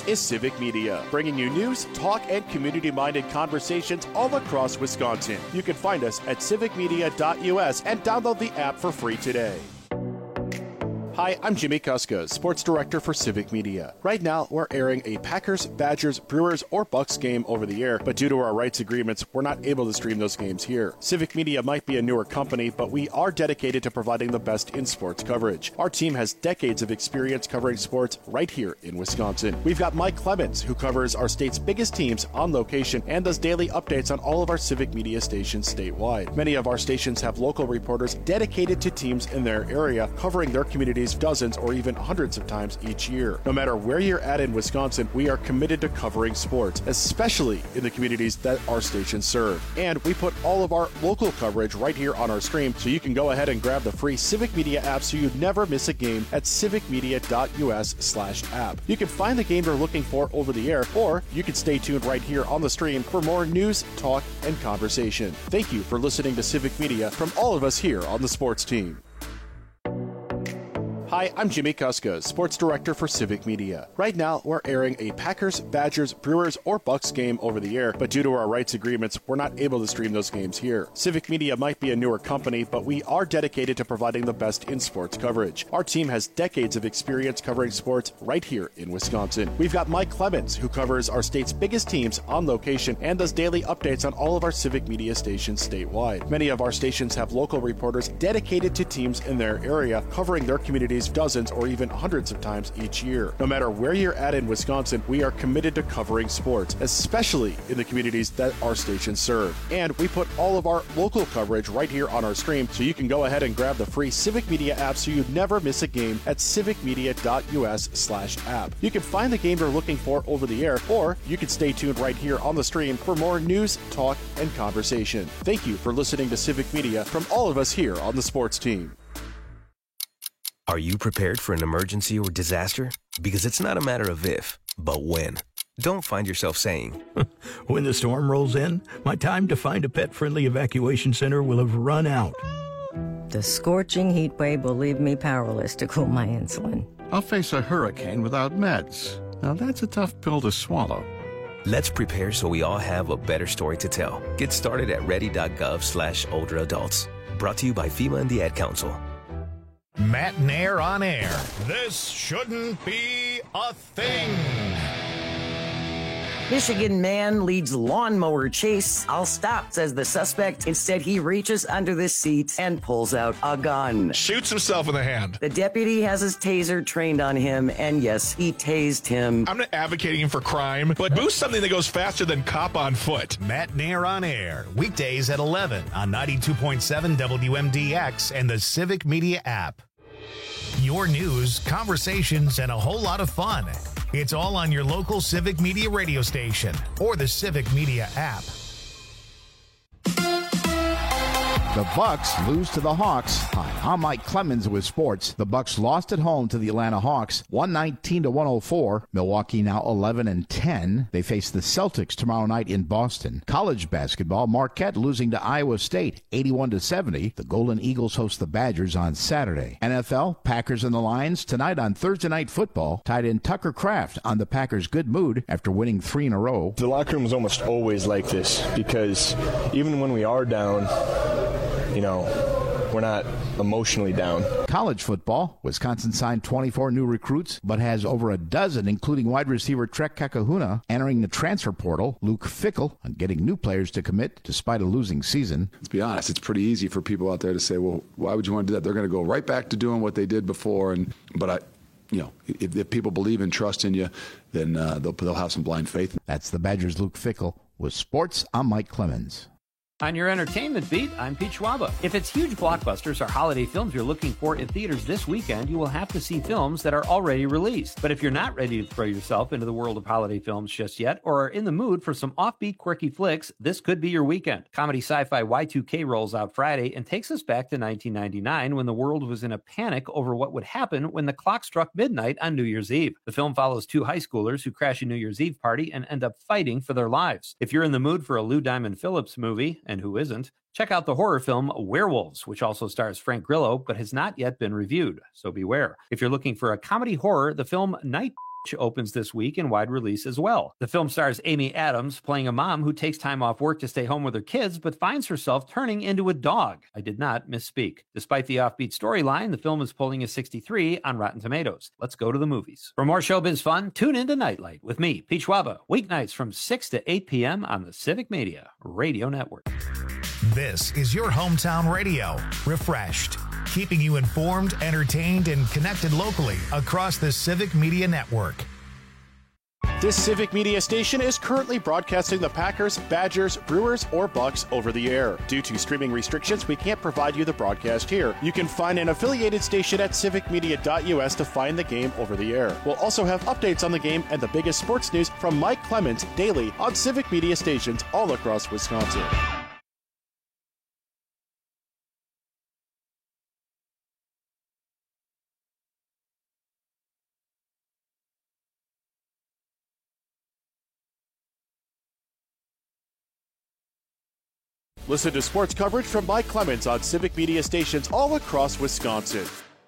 This is Civic Media, bringing you news, talk, and community-minded conversations all across Wisconsin. You can find us at civicmedia.us and download the app for free today. Hi, I'm Jimmy Kuska, Sports Director for Civic Media. Right now, we're airing a Packers, Badgers, Brewers, or Bucks game over the air, but due to our rights agreements, we're not able to stream those games here. Civic Media might be a newer company, but we are dedicated to providing the best in sports coverage. Our team has decades of experience covering sports right here in Wisconsin. We've got Mike Clemens, who covers our state's biggest teams on location and does daily updates on all of our Civic Media stations statewide. Many of our stations have local reporters dedicated to teams in their area, covering their communities dozens or even hundreds of times each year. No matter where you're at in Wisconsin, we are committed to covering sports, especially in the communities that our stations serve. And we put all of our local coverage right here on our stream, so you can go ahead and grab the free Civic Media app so you never miss a game at civicmedia.us/app. You can find the game you're looking for over the air, or you can stay tuned right here on the stream for more news, talk, and conversation. Thank you for listening to Civic Media from all of us here on the sports team. Hi, I'm Jimmy Kuska, Sports Director for Civic Media. Right now, we're airing a Packers, Badgers, Brewers, or Bucks game over the air, but due to our rights agreements, we're not able to stream those games here. Civic Media might be a newer company, but we are dedicated to providing the best in sports coverage. Our team has decades of experience covering sports right here in Wisconsin. We've got Mike Clemens, who covers our state's biggest teams on location and does daily updates on all of our Civic Media stations statewide. Many of our stations have local reporters dedicated to teams in their area, covering their communities dozens or even hundreds of times each year. No matter where you're at in Wisconsin, we are committed to covering sports, especially in the communities that our stations serve. And we put all of our local coverage right here on our stream, so you can go ahead and grab the free Civic Media app so you never miss a game at civicmedia.us/app. You can find the game you're looking for over the air, or you can stay tuned right here on the stream for more news, talk, and conversation. Thank you for listening to Civic Media from all of us here on the sports team. Are you prepared for an emergency or disaster? Because it's not a matter of if, but when. Don't find yourself saying, when the storm rolls in, my time to find a pet-friendly evacuation center will have run out. The scorching heat wave will leave me powerless to cool my insulin. I'll face a hurricane without meds. Now that's a tough pill to swallow. Let's prepare so we all have a better story to tell. Get started at ready.gov/older adults. Brought to you by FEMA and the Ad Council. Matt Nair on air. This shouldn't be a thing. Michigan man leads lawnmower chase. I'll stop, says the suspect. Instead, he reaches under the seat and pulls out a gun. Shoots himself in the hand. The deputy has his taser trained on him, and yes, he tased him. I'm not advocating him for crime, but boost something that goes faster than cop on foot. Matt Nair on air. Weekdays at 11 on 92.7 WMDX and the Civic Media app. Your news, conversations, and a whole lot of fun. It's all on your local Civic Media radio station or the Civic Media app. The Bucks lose to the Hawks. Hi, I'm Mike Clemens with sports. The Bucks lost at home to the Atlanta Hawks, 119-104. Milwaukee now 11-10. They face the Celtics tomorrow night in Boston. College basketball, Marquette losing to Iowa State, 81-70. The Golden Eagles host the Badgers on Saturday. NFL, Packers and the Lions tonight on Thursday Night Football. Tied in Tucker Kraft on the Packers' good mood after winning 3 in a row. The locker room is almost always like this because even when we are down, we're not emotionally down. College football, Wisconsin signed 24 new recruits, but has over a dozen, including wide receiver Trek Kakahuna, entering the transfer portal. Luke Fickell on getting new players to commit despite a losing season. Let's be honest, it's pretty easy for people out there to say, well, why would you want to do that? They're going to go right back to doing what they did before. If people believe and trust in you, then they'll have some blind faith. That's the Badgers' Luke Fickell. With sports, I'm Mike Clemens. On your entertainment beat, I'm Pete Schwaba. If it's huge blockbusters or holiday films you're looking for in theaters this weekend, you will have to see films that are already released. But if you're not ready to throw yourself into the world of holiday films just yet, or are in the mood for some offbeat, quirky flicks, this could be your weekend. Comedy sci-fi Y2K rolls out Friday and takes us back to 1999 when the world was in a panic over what would happen when the clock struck midnight on New Year's Eve. The film follows 2 high schoolers who crash a New Year's Eve party and end up fighting for their lives. If you're in the mood for a Lou Diamond Phillips movie, and who isn't, check out the horror film Werewolves, which also stars Frank Grillo, but has not yet been reviewed, so beware. If you're looking for a comedy horror, the film Night opens this week in wide release as well. The film stars Amy Adams playing a mom who takes time off work to stay home with her kids, but finds herself turning into a dog. I did not misspeak. Despite the offbeat storyline, the film is polling a 63 on Rotten Tomatoes. Let's go to the movies. For more showbiz fun, tune into Nightlight with me, Pete Schwaba, weeknights from 6 to 8 p.m. on the Civic Media Radio Network. This is your hometown radio, refreshed, keeping you informed, entertained, and connected locally across the Civic Media Network. This Civic Media station is currently broadcasting the Packers, Badgers, Brewers, or Bucks over the air. Due to streaming restrictions, we can't provide you the broadcast here. You can find an affiliated station at civicmedia.us to find the game over the air. We'll also have updates on the game and the biggest sports news from Mike Clemens daily on Civic Media stations all across Wisconsin. Listen to sports coverage from Mike Clemens on Civic Media stations all across Wisconsin.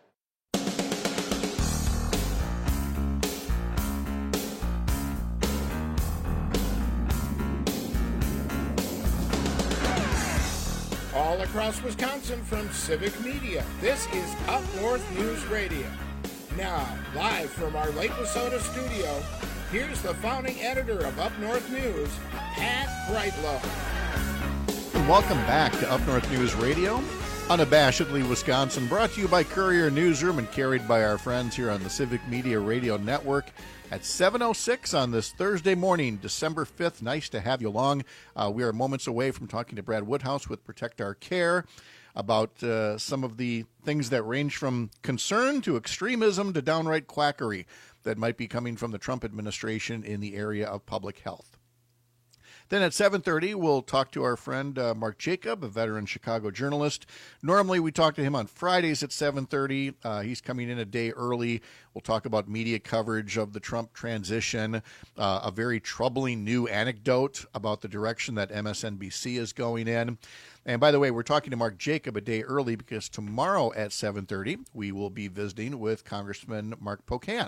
All across Wisconsin from Civic Media, this is Up North News Radio. Now, live from our Lake Wissota studio, here's the founding editor of Up North News, Pat Brightlow. Welcome back to Up North News Radio, unabashedly Wisconsin, brought to you by Courier Newsroom and carried by our friends here on the Civic Media Radio Network at 7:06 on this Thursday morning, December 5th. Nice to have you along. We are moments away from talking to Brad Woodhouse with Protect Our Care about some of the things that range from concern to extremism to downright quackery that might be coming from the Trump administration in the area of public health. Then at 7:30, we'll talk to our friend Mark Jacob, a veteran Chicago journalist. Normally, we talk to him on Fridays at 7:30. He's coming in a day early. We'll talk about media coverage of the Trump transition, a very troubling new anecdote about the direction that MSNBC is going in. And by the way, we're talking to Mark Jacob a day early because tomorrow at 7:30, we will be visiting with Congressman Mark Pocan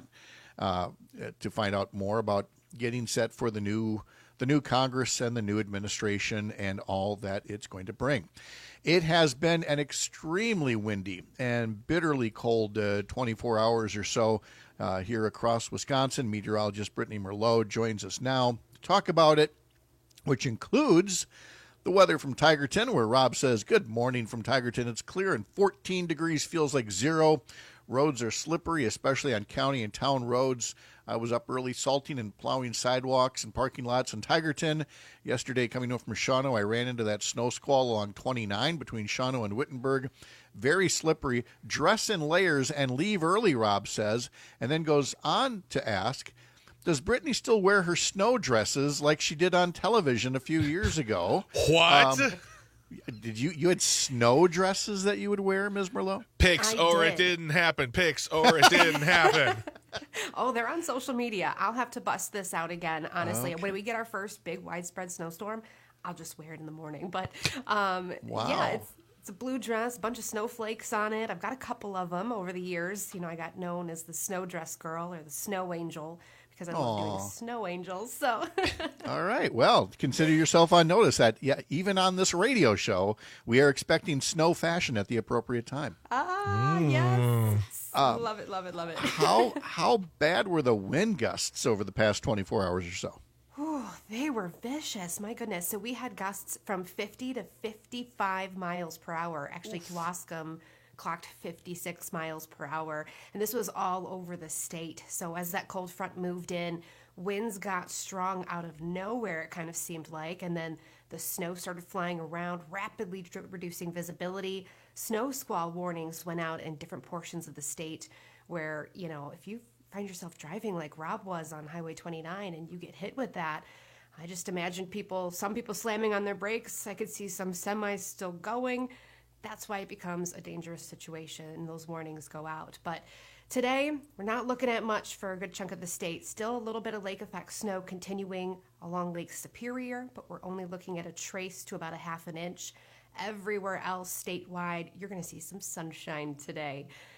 to find out more about getting set for the new Congress and the new administration and all that it's going to bring. It has been an extremely windy and bitterly cold 24 hours or so here across Wisconsin. Meteorologist Brittany Merlot joins us now to talk about it, which includes the weather from Tigerton, where Rob says, good morning from Tigerton. It's clear and 14 degrees feels like zero. Roads are slippery, especially on county and town roads. I was up early salting and plowing sidewalks and parking lots in Tigerton. Yesterday, coming home from Shawano, I ran into that snow squall along 29 between Shawano and Wittenberg. Very slippery. Dress in layers and leave early, Rob says, and then goes on to ask, does Brittany still wear her snow dresses like she did on television a few years ago? What? Did you had snow dresses that you would wear, Ms. Merlot? Pics, or it didn't happen. Pics, or it didn't happen. Oh, they're on social media. I'll have to bust this out again, honestly. Okay. When we get our first big widespread snowstorm, I'll just wear it in the morning. But Wow. yeah, it's a blue dress, a bunch of snowflakes on it. I've got a couple of them over the years. You know, I got known as the snow dress girl or the snow angel because I love doing snow angels. So, all right. Well, consider yourself on notice that even on this radio show, we are expecting snow fashion at the appropriate time. Yes. Love it, love it, love it. How bad were the wind gusts over the past 24 hours or so? Ooh, they were vicious. My goodness. So we had gusts from 50 to 55 miles per hour. Actually, Kewaskum clocked 56 miles per hour. And this was all over the state. So as that cold front moved in, winds got strong out of nowhere, it kind of seemed like. And then the snow started flying around, rapidly reducing visibility. Snow squall warnings went out in different portions of the state where, you know, if you find yourself driving like Rob was on Highway 29 and you get hit with that, I just imagine some people slamming on their brakes. I could see some semis still going. That's why it becomes a dangerous situation and those warnings go out. But today, we're not looking at much for a good chunk of the state. Still a little bit of lake effect snow continuing along Lake Superior, but we're only looking at a trace to about a half an inch. Everywhere else statewide, you're going to see some sunshine today.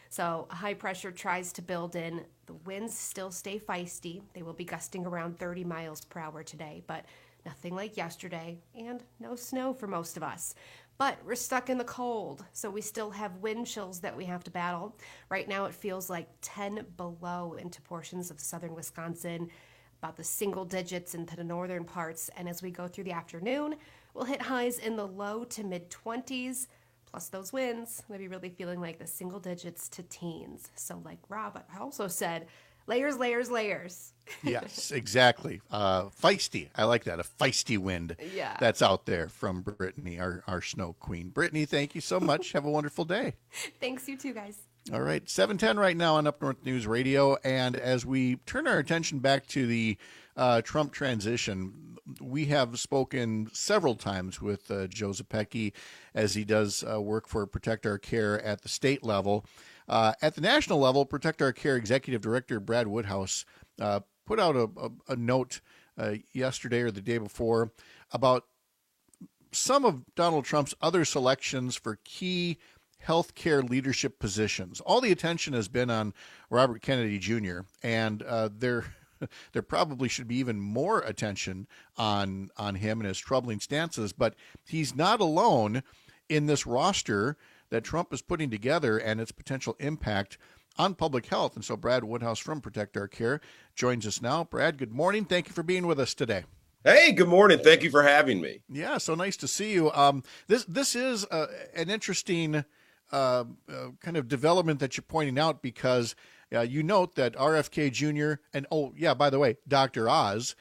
So high pressure tries to build in. The winds still stay feisty. They will be gusting around 30 miles per hour today, but nothing like yesterday, and no snow for most of us. But we're stuck in the cold, so we still have wind chills that we have to battle. Right now it feels like 10 below into portions of southern Wisconsin, about the single digits into the northern parts, and as we go through the afternoon, we'll hit highs in the low to mid-20s, plus those winds. We'll be really feeling like the single digits to teens. So like Rob also said, layers, layers, layers. Yes, exactly. Feisty. I like that. A feisty wind. Yeah. That's out there from Brittany, our snow queen. Brittany, thank you so much. Have a wonderful day. Thanks, you too, guys. All right, 7:10 right now on Up North News Radio. And as we turn our attention back to the Trump transition, we have spoken several times with Joe Zepecki as he does work for Protect Our Care at the state level. At the national level, Protect Our Care Executive Director Brad Woodhouse put out a note yesterday or the day before about some of Donald Trump's other selections for key healthcare leadership positions. All the attention has been on Robert Kennedy Jr., and there probably should be even more attention on him and his troubling stances, but he's not alone in this roster that Trump is putting together and its potential impact on public health. And so Brad Woodhouse from Protect Our Care joins us now. Brad, good morning. Thank you for being with us today. Hey, good morning. Thank you for having me. Yeah, so nice to see you. This is an interesting kind of development that you're pointing out, because you note that RFK Jr. and, oh yeah, by the way, Dr. Oz,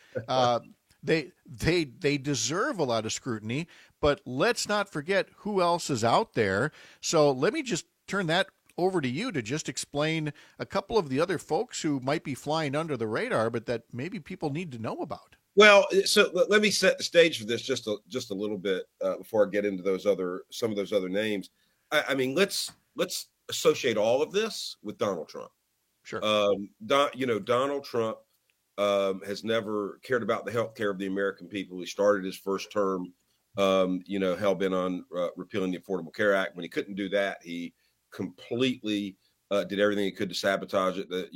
they deserve a lot of scrutiny, but let's not forget who else is out there. So let me just turn that over to you to just explain a couple of the other folks who might be flying under the radar, but that maybe people need to know about. Well, so let me set the stage for this just a little bit before I get into some of those other names. I mean, let's associate all of this with Donald Trump. Sure. Donald Trump has never cared about the health care of the American people. He started his first term, hell-bent on repealing the Affordable Care Act. When he couldn't do that, he completely did everything he could to sabotage it. The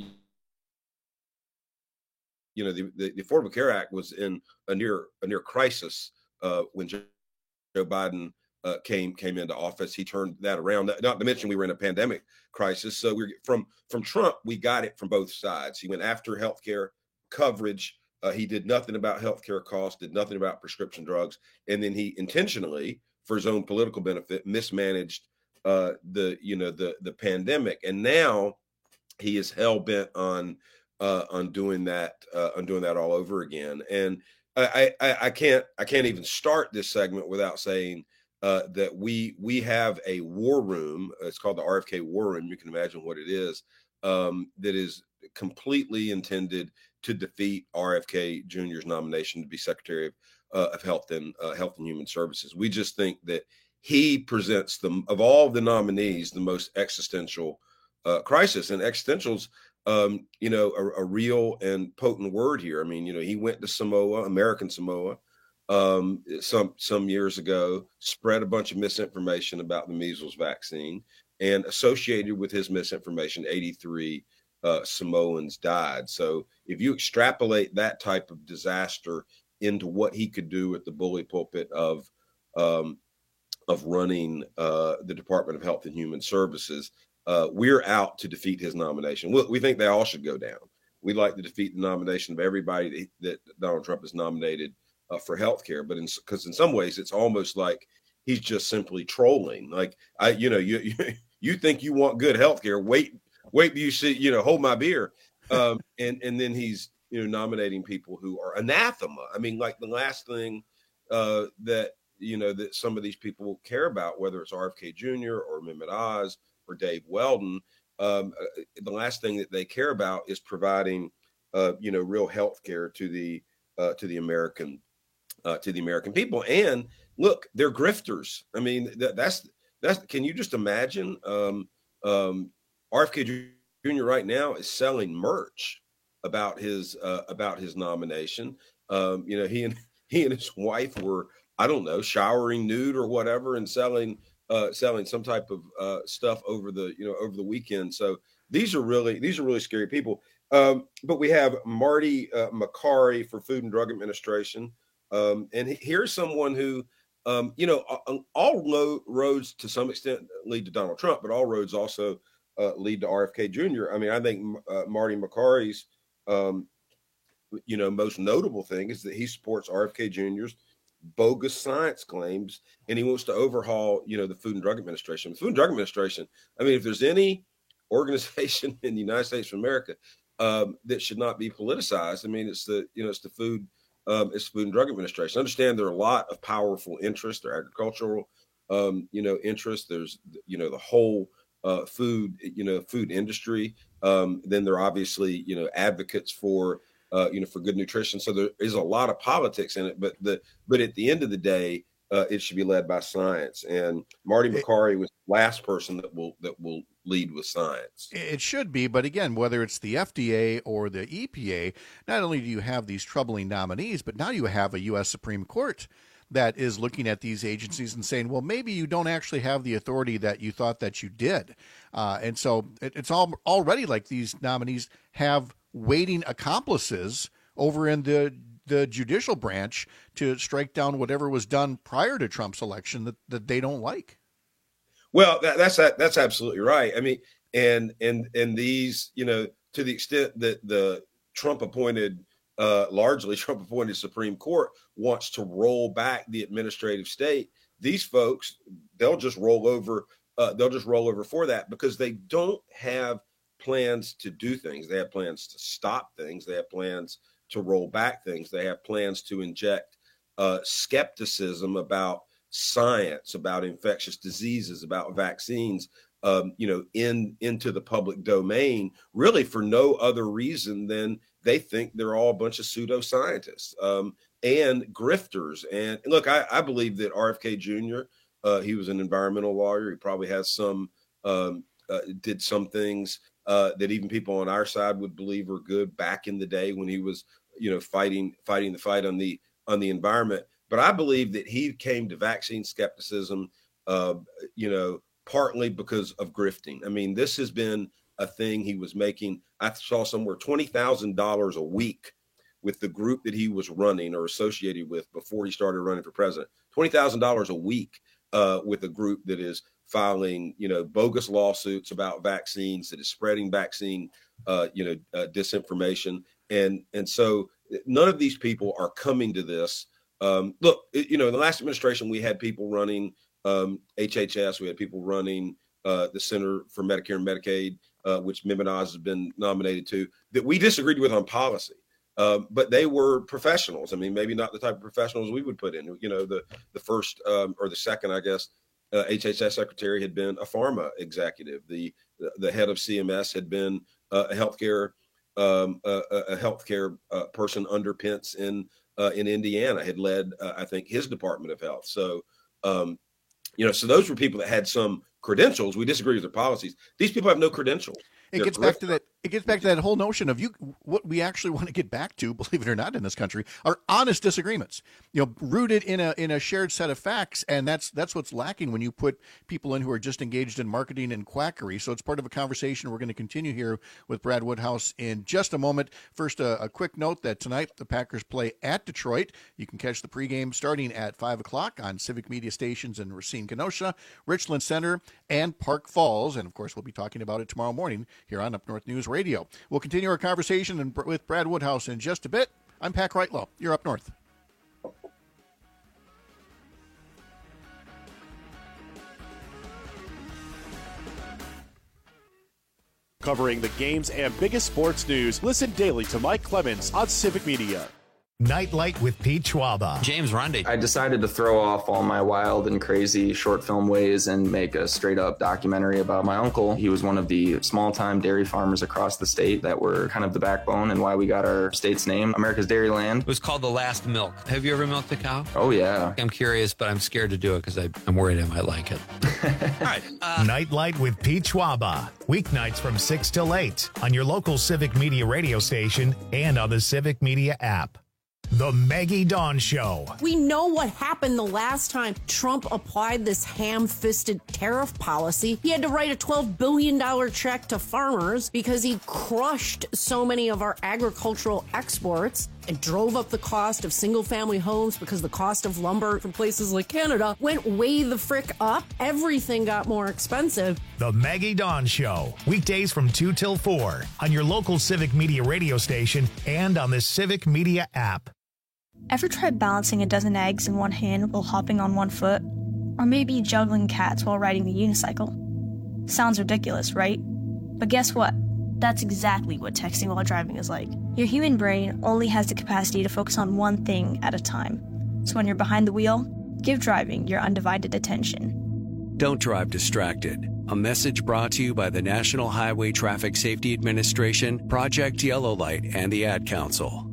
Affordable Care Act was in a near crisis when Joe Biden came into office. He turned that around. Not to mention we were in a pandemic crisis. So we're from Trump, we got it from both sides. He went after healthcare coverage. He did nothing about healthcare costs, did nothing about prescription drugs, and then he intentionally, for his own political benefit, mismanaged the pandemic. And now he is hell bent on doing that all over again. And I can't even start this segment without saying that we have a war room. It's called the RFK War Room. You can imagine what it is. That is completely intended to defeat RFK Jr.'s nomination to be Secretary of Health and Human Services. We just think that he presents of all the nominees, the most existential crisis. And existential's a real and potent word here. I mean, he went to Samoa, American Samoa, some years ago, spread a bunch of misinformation about the measles vaccine, and associated with his misinformation, 83 Samoans died. So if you extrapolate that type of disaster into what he could do at the bully pulpit of running the Department of Health and Human Services, we're out to defeat his nomination. We think they all should go down. We'd like to defeat the nomination of everybody that Donald Trump has nominated for healthcare, but because in some ways it's almost like he's just simply trolling. Like you think you want good healthcare, wait till you see, hold my beer, and then he's nominating people who are anathema. I mean, like the last thing that some of these people care about, whether it's RFK Jr. or Mehmet Oz or Dave Weldon, the last thing that they care about is providing real healthcare to the American people. And look, they're grifters. I mean, that's can you just imagine? RFK Jr. right now is selling merch about his nomination. He and his wife were, I don't know, showering nude or whatever and selling selling some type of stuff over the weekend. So these are really scary people. But we have Marty Makary for Food and Drug Administration, and here's someone who, all roads to some extent lead to Donald Trump, but all roads also lead to RFK Jr. I mean, I think Marty Makary's most notable thing is that he supports RFK Jr.'s bogus science claims, and he wants to overhaul, the Food and Drug Administration. The Food and Drug Administration, I mean, if there's any organization in the United States of America that should not be politicized, I mean, it's the Food and Drug Administration. I understand there are a lot of powerful interests. There are agricultural, interests. There's, the whole food industry. Then there are obviously, advocates for good nutrition. So there is a lot of politics in it, but at the end of the day, it should be led by science. And Marty Makary was the last person that will lead with science. It should be, but again, whether it's the FDA or the EPA, not only do you have these troubling nominees, but now you have a U.S. Supreme Court that is looking at these agencies and saying, well, maybe you don't actually have the authority that you thought that you did. And so it's already like these nominees have waiting accomplices over in the judicial branch to strike down whatever was done prior to Trump's election that they don't like. Well, that's absolutely right. I mean, and these, to the extent that the largely Trump appointed Supreme Court wants to roll back the administrative state, these folks, they'll just roll over for that, because they don't have plans to do things. They have plans to stop things. They have plans to roll back things. They have plans to inject skepticism about science, about infectious diseases, about vaccines, into the public domain, really for no other reason than they think they're all a bunch of pseudoscientists and grifters. And look, I believe that RFK Jr., he was an environmental lawyer. He probably has some, did some things that even people on our side would believe were good back in the day when he was, fighting the fight on the environment. But I believe that he came to vaccine skepticism, partly because of grifting. I mean, this has been a thing he was making. I saw somewhere $20,000 a week with the group that he was running or associated with before he started running for president. $20,000 a week with a group that is filing, bogus lawsuits about vaccines, that is spreading vaccine, disinformation. And so none of these people are coming to this. Look, in the last administration, we had people running HHS. We had people running the Center for Medicare and Medicaid, which Mehmet Oz has been nominated to, that we disagreed with on policy. But they were professionals. I mean, maybe not the type of professionals we would put in. The first or the second, I guess, HHS secretary had been a pharma executive. The head of CMS had been a healthcare person under Pence in Indiana, had led, I think, his Department of Health. So, so those were people that had some credentials. We disagree with their policies. These people have no credentials. It gets back to that whole notion of what we actually want to get back to, believe it or not, in this country, are honest disagreements, rooted in a shared set of facts. And that's what's lacking when you put people in who are just engaged in marketing and quackery. So it's part of a conversation we're going to continue here with Brad Woodhouse in just a moment. First, a quick note that tonight the Packers play at Detroit. You can catch the pregame starting at 5 o'clock on Civic Media Stations in Racine, Kenosha, Richland Center, and Park Falls. And, of course, we'll be talking about it tomorrow morning here on Up North News Radio. We'll continue our conversation with Brad Woodhouse in just a bit. I'm Pat Kreitlow. You're Up North. Covering the games and biggest sports news, listen daily to Mike Clemens on Civic Media. Nightlight with Pete Schwaba. James Rundy. I decided to throw off all my wild and crazy short film ways and make a straight up documentary about my uncle. He was one of the small time dairy farmers across the state that were kind of the backbone and why we got our state's name, America's Dairyland. It was called The Last Milk. Have you ever milked a cow? Oh, yeah. I'm curious, but I'm scared to do it because I'm worried I might like it. All right. Nightlight with Pete Schwaba. Weeknights from 6 till 8 on your local Civic Media radio station and on the Civic Media app. The Maggie Dawn Show. We know what happened the last time Trump applied this ham-fisted tariff policy. He had to write a $12 billion check to farmers because he crushed so many of our agricultural exports and drove up the cost of single-family homes because the cost of lumber from places like Canada went way the frick up. Everything got more expensive. The Maggie Dawn Show. Weekdays from 2 till 4 on your local Civic Media radio station and on the Civic Media app. Ever tried balancing a dozen eggs in one hand while hopping on one foot? Or maybe juggling cats while riding the unicycle? Sounds ridiculous, right? But guess what? That's exactly what texting while driving is like. Your human brain only has the capacity to focus on one thing at a time. So when you're behind the wheel, give driving your undivided attention. Don't drive distracted. A message brought to you by the National Highway Traffic Safety Administration, Project Yellow Light, and the Ad Council.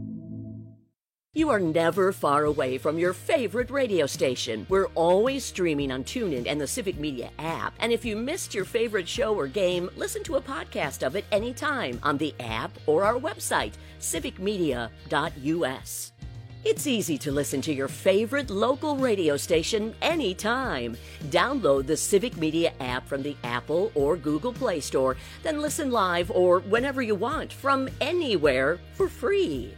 You are never far away from your favorite radio station. We're always streaming on TuneIn and the Civic Media app. And if you missed your favorite show or game, listen to a podcast of it anytime on the app or our website, civicmedia.us. It's easy to listen to your favorite local radio station anytime. Download the Civic Media app from the Apple or Google Play Store, then listen live or whenever you want from anywhere for free.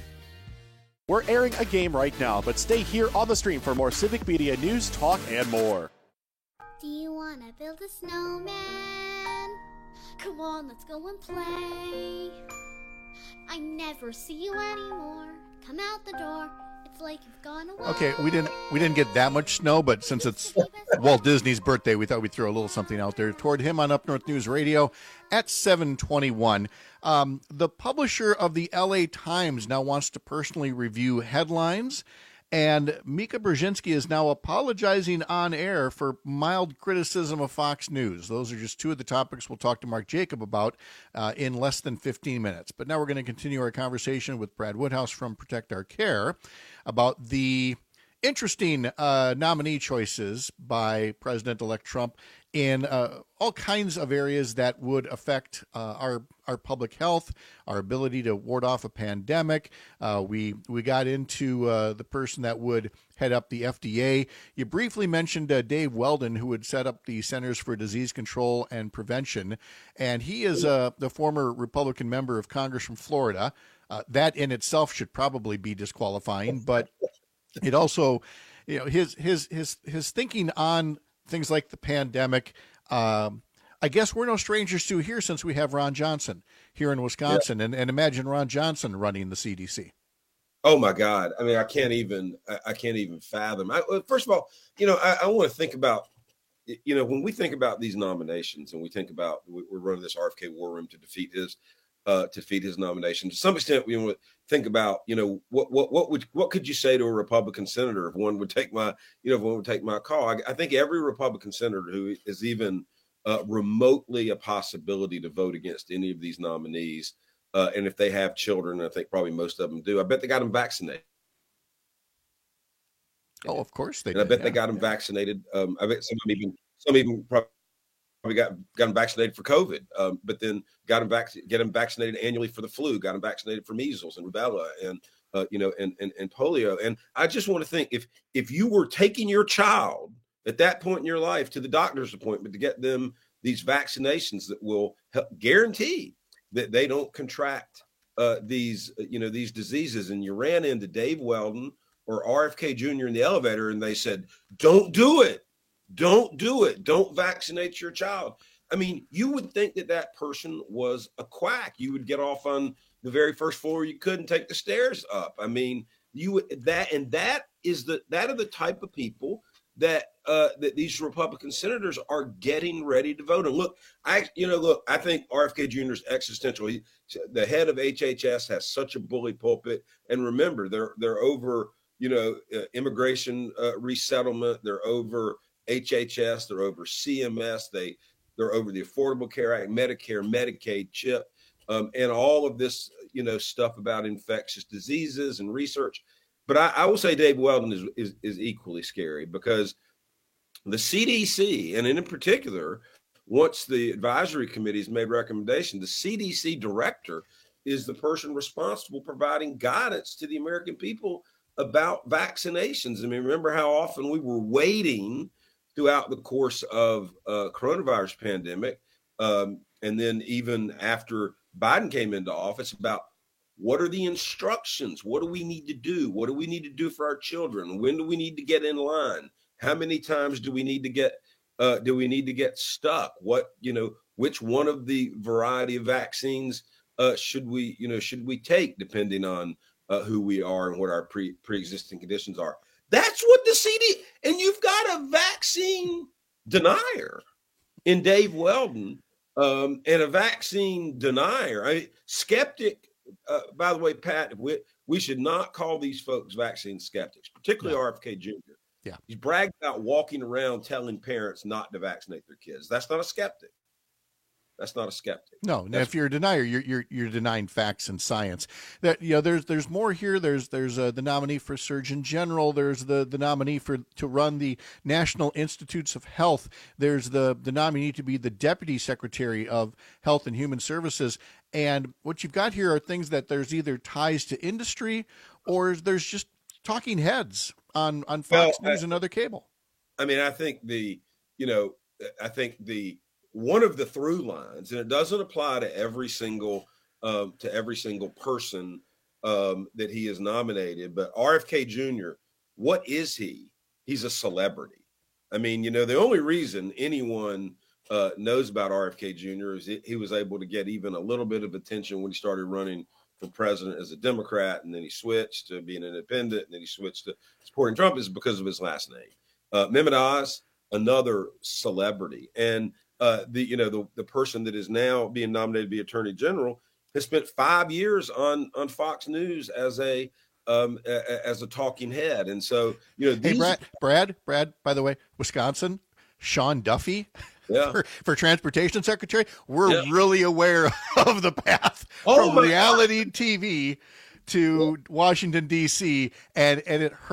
We're airing a game right now, but stay here on the stream for more Civic Media news, talk, and more. Do you want to build a snowman? Come on, let's go and play. I never see you anymore. Come out the door. It's like you've gone away. Okay, we didn't get that much snow, but since it's Walt Disney's birthday, we thought we'd throw a little something out there toward him on Up North News Radio at 7:21. The publisher of the LA Times now wants to personally review headlines, and Mika Brzezinski is now apologizing on air for mild criticism of Fox News. Those are just two of the topics we'll talk to Mark Jacob about in less than 15 minutes. But now we're going to continue our conversation with Brad Woodhouse from Protect Our Care about the interesting nominee choices by President-elect Trump in all kinds of areas that would affect our public health, our ability to ward off a pandemic. We got into the person that would head up the FDA. You briefly mentioned Dave Weldon, who would set up the Centers for Disease Control and Prevention, and he is the former Republican member of Congress from Florida. That in itself should probably be disqualifying, but it also, his thinking on things like the pandemic, I guess we're no strangers to here since we have Ron Johnson here in Wisconsin. Yeah. And imagine Ron Johnson running the CDC. Oh my God. I mean, I can't even fathom. First of all, I want to think about, when we think about these nominations and we think about, we're running this RFK war room to defeat his nomination. To some extent, we would think about, what could you say to a Republican senator if one would take my call? I think every Republican senator who is even remotely a possibility to vote against any of these nominees, and if they have children, I think probably most of them do, I bet they got them vaccinated. Oh, of course they did. I bet they got them vaccinated. I bet some even probably got them vaccinated for COVID, but then get them vaccinated annually for the flu, got them vaccinated for measles and rubella and polio. And I just want to think, if you were taking your child at that point in your life to the doctor's appointment to get them these vaccinations that will help guarantee that they don't contract these diseases, and you ran into Dave Weldon or RFK Jr. in the elevator and they said, don't do it. Don't do it. Don't vaccinate your child. I mean, you would think that person was a quack. You would get off on the very first floor you could and take the stairs up. I mean, that are the type of people that these Republican senators are getting ready to vote. And look, I think RFK Jr. is existential. The head of HHS has such a bully pulpit. And remember, they're over, immigration resettlement. They're over HHS, they're over CMS, they're over the Affordable Care Act, Medicare, Medicaid, CHIP, and all of this, stuff about infectious diseases and research. But I will say Dave Weldon is equally scary, because the CDC, and in particular, once the advisory committees made recommendations, the CDC director is the person responsible providing guidance to the American people about vaccinations. I mean, remember how often we were waiting throughout the course of coronavirus pandemic, and then even after Biden came into office, about what are the instructions? What do we need to do? What do we need to do for our children? When do we need to get in line? How many times do we need to get stuck? What, which one of the variety of vaccines should we take, depending on who we are and what our pre-existing conditions are? That's what the CD, and you've got a vaccine denier in Dave Weldon, and a vaccine denier, skeptic. By the way, Pat, we should not call these folks vaccine skeptics, particularly RFK Jr. Yeah, he's bragged about walking around telling parents not to vaccinate their kids. That's not a skeptic. That's not a skeptic. No, if you're a denier, you're denying facts and science. That there's more here. There's the nominee for Surgeon General. There's the nominee to run the National Institutes of Health. There's the nominee to be the Deputy Secretary of Health and Human Services. And what you've got here are things that there's either ties to industry or there's just talking heads on Fox News and other cable. I mean, I think one of the through lines, and it doesn't apply to every single person that he has nominated, but RFK Jr., what is he? He's a celebrity. I mean, the only reason anyone knows about RFK Jr. is he was able to get even a little bit of attention when he started running for president as a Democrat, and then he switched to being an independent, and then he switched to supporting Trump, is because of his last name. Mehmet Oz, another celebrity, and the person that is now being nominated to be Attorney General has spent 5 years on Fox News as a talking head, and so Hey, Brad. By the way, Wisconsin, Sean Duffy. Yeah. For transportation secretary, we're really aware of the path from reality TV to Washington D.C. and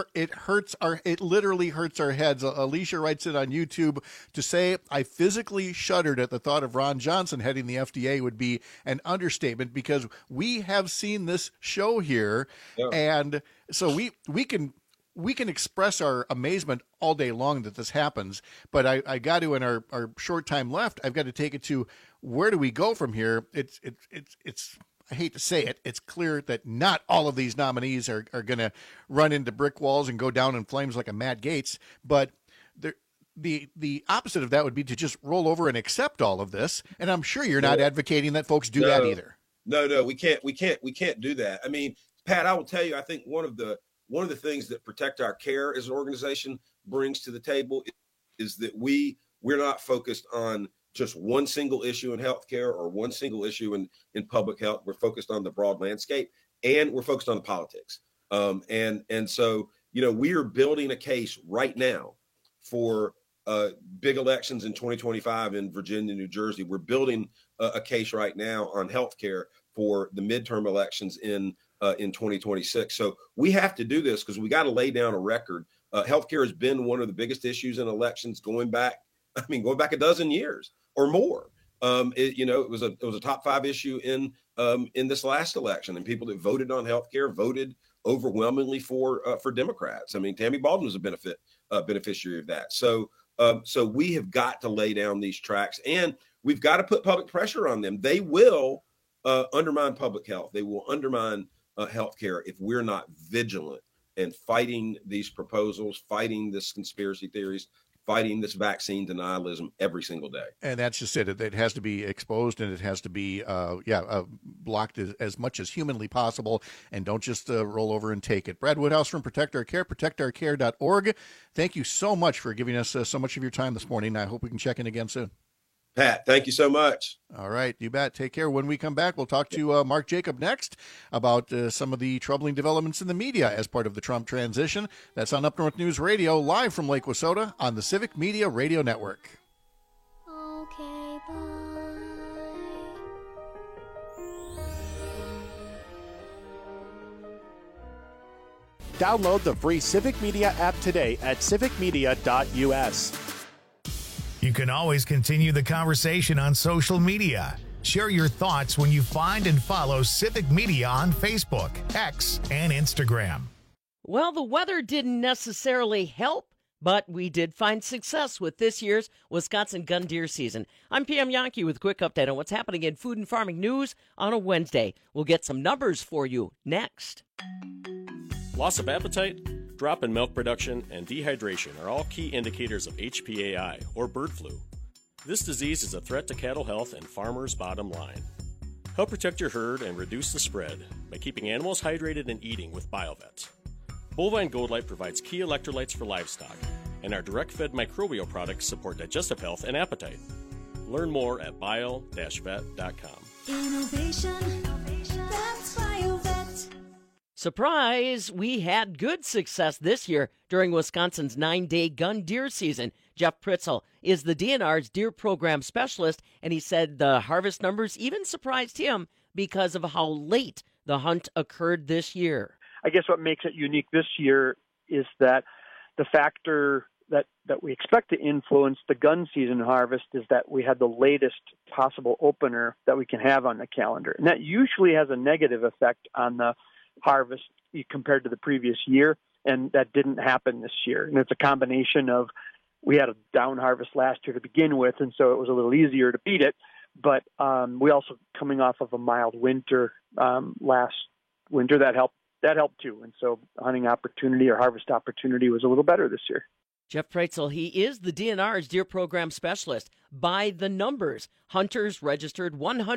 it literally hurts our heads. Alicia writes it on YouTube to say, I physically shuddered at the thought of Ron Johnson heading the FDA would be an understatement, because we have seen this show here, and so we can express our amazement all day long that this happens, but I got to, in our short time left, I've got to take it to, where do we go from here? It's I hate to say it, it's clear that not all of these nominees are going to run into brick walls and go down in flames like a Matt Gaetz, but the opposite of that would be to just roll over and accept all of this, and I'm sure you're not advocating that folks do that either. No, we can't do that. I mean, Pat, I will tell you, I think one of the things that Protect Our Care as an organization brings to the table is that we're not focused on just one single issue in healthcare or one single issue in public health. We're focused on the broad landscape, and we're focused on the politics. And so, we are building a case right now for big elections in 2025 in Virginia, New Jersey. We're building a case right now on healthcare for the midterm elections in 2026. So we have to do this because we got to lay down a record. Healthcare has been one of the biggest issues in elections going back a dozen years or more. It was a top 5 issue in this last election, and people that voted on healthcare voted overwhelmingly for Democrats. I mean, Tammy Baldwin was a beneficiary of that. So we have got to lay down these tracks, and we've got to put public pressure on them. They will undermine public health. They will undermine healthcare if we're not vigilant and fighting these proposals, fighting this conspiracy theories, fighting this vaccine denialism every single day. And that's just it. It has to be exposed, and it has to be blocked as much as humanly possible, and don't just roll over and take it. Brad Woodhouse from Protect Our Care, protectourcare.org. Thank you so much for giving us so much of your time this morning. I hope we can check in again soon. Pat, thank you so much. All right, you bet. Take care. When we come back, we'll talk to Mark Jacob next about some of the troubling developments in the media as part of the Trump transition. That's on Up North News Radio, live from Lake Wissota on the Civic Media Radio Network. Okay, bye. Download the free Civic Media app today at civicmedia.us. You can always continue the conversation on social media. Share your thoughts when you find and follow Civic Media on Facebook, X, and Instagram. Well, the weather didn't necessarily help, but we did find success with this year's Wisconsin gun deer season. I'm PM Yankee with a quick update on what's happening in food and farming news on a Wednesday. We'll get some numbers for you next. Loss of appetite, drop in milk production, and dehydration are all key indicators of HPAI, or bird flu. This disease is a threat to cattle health and farmers' bottom line. Help protect your herd and reduce the spread by keeping animals hydrated and eating with BioVet. Bovine Gold Light provides key electrolytes for livestock, and our direct-fed microbial products support digestive health and appetite. Learn more at bio-vet.com. Innovation, that's BioVet. Surprise! We had good success this year during Wisconsin's 9-day gun deer season. Jeff Pritzel is the DNR's deer program specialist, and he said the harvest numbers even surprised him because of how late the hunt occurred this year. I guess what makes it unique this year is that the factor that we expect to influence the gun season harvest is that we had the latest possible opener that we can have on the calendar. And that usually has a negative effect on the harvest compared to the previous year, and that didn't happen this year. And it's a combination of we had a down harvest last year to begin with, and so it was a little easier to beat it. But we also, coming off of a mild winter last winter, that helped too. And so hunting opportunity or harvest opportunity was a little better this year. Jeff Pritzel, he is the DNR's deer program specialist. By the numbers, hunters registered